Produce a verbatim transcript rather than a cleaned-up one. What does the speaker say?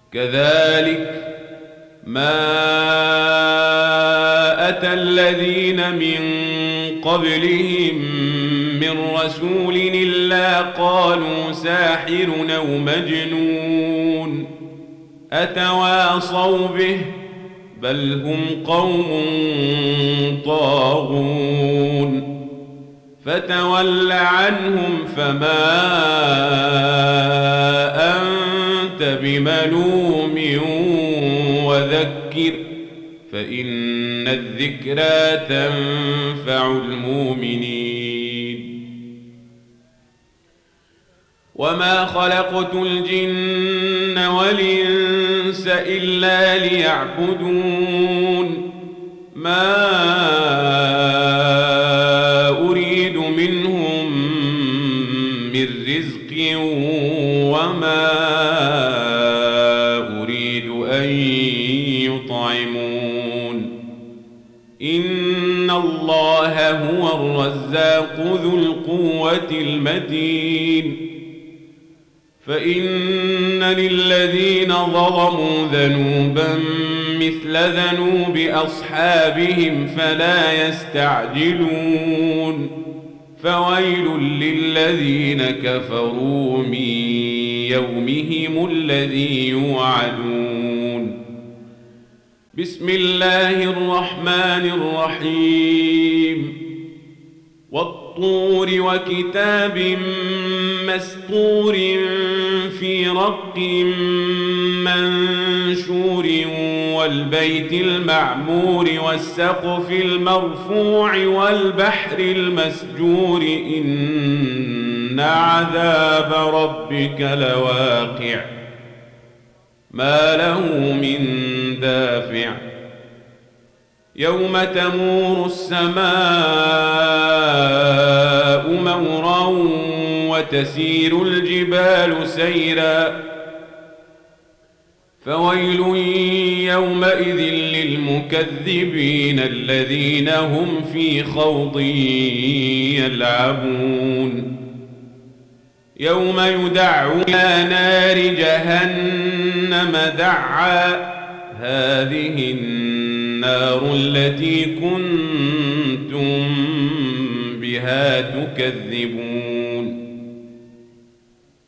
كذلك ما أتى الذين من قبلهم من رسول إلا قالوا ساحر أو مجنون أتواصوا به بل هم قوم طاغون فتول عنهم فما أنت بملوم وذكر فإن الذكرى تنفع المؤمنين وما خلقت الجن والإنس إلا ليعبدون ما أريد منهم من رزق وما أريد أن يطعمون إن الله هو الرزاق ذو القوة المتين فإن للذين ظلموا ذنوبا مثل ذنوب أصحابهم فلا يستعجلون فويل للذين كفروا من يومهم الذي يوعدون بسم الله الرحمن الرحيم والطور وكتاب مسطور في رق منشور والبيت المعمور والسقف المرفوع والبحر المسجور إن عذاب ربك لواقع ما له من دافع يوم تمور السماء مورا وتسير الجبال سيرا فويل يومئذ للمكذبين الذين هم في خوض يلعبون يوم يدعون إلى نار جهنم دعا هذه النار التي كنتم بها تكذبون